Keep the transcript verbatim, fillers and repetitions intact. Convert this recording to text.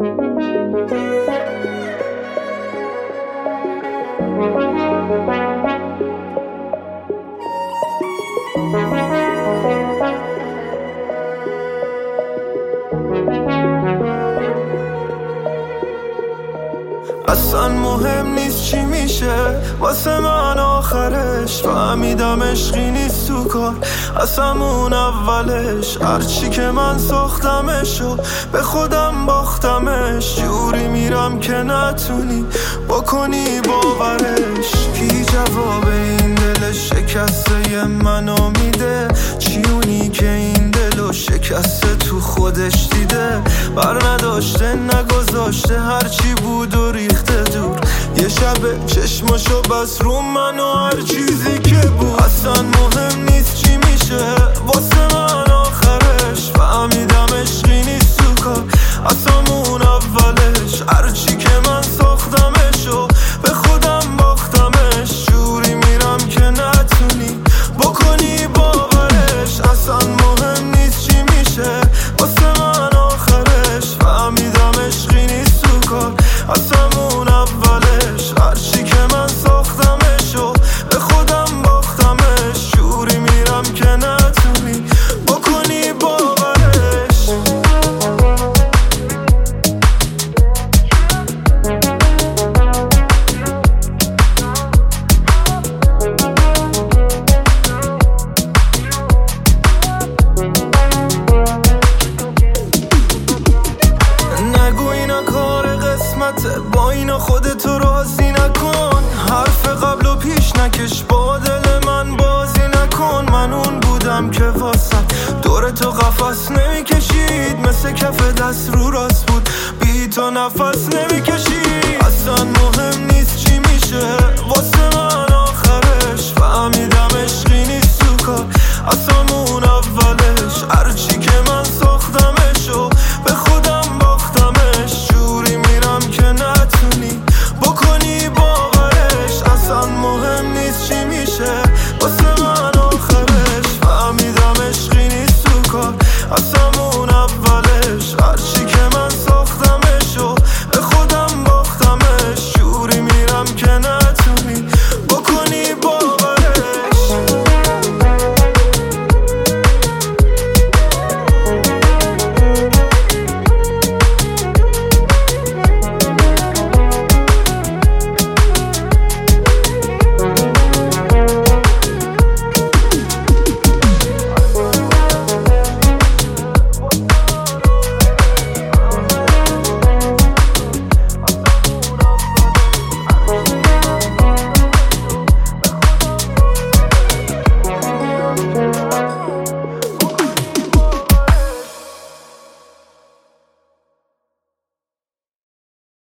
اصلا مهم نیست چی میشه واسه من آخرش، فهمیدم عشقی نیست تو کار از همون اولش. هرچی که من ساختمشو به خودم باختمش، جوری میرم که نتونی بکنی باورش. کی جواب این دل شکسته منو میده؟ چی اونی که این دلو شکسته تو خودش دیده؟ بر نداشته نگذاشته هرچی بود و ریخته دور. یه شب چشماشو بس رو من و هر چیزی که بود. اصلا مهم نیست چی میشه واسه من آخرش، فهمیدم عشقی نیست تو کار از همون اولش. هرچی که من ساختمشو به خودم باختمش، جوری میرم که نتونی بکنی باورش. اصلا مهم نیست چی میشه واسه من آخرش، فهمیدم عشقی نیست تو کار از همون اولش. هرچی که من ساختمشو به خودم باختمش، جوری میرم که نتونی بکنی باورش. نگو اینا کار قسمته، با اینا خودتو راضی نکن. حرف قبل و پیش نکش، با دل من بازی نکن. من اون بودم که واسه دور تو قفس نمیکشید، مثل کف دست رو راست بود بی تو نفس نمیکشید. اصلا مهم نیست چی میشه واسه من آخرش، فهمیدم عشقی نیست تو کار از همون اولش. هرچی که من سا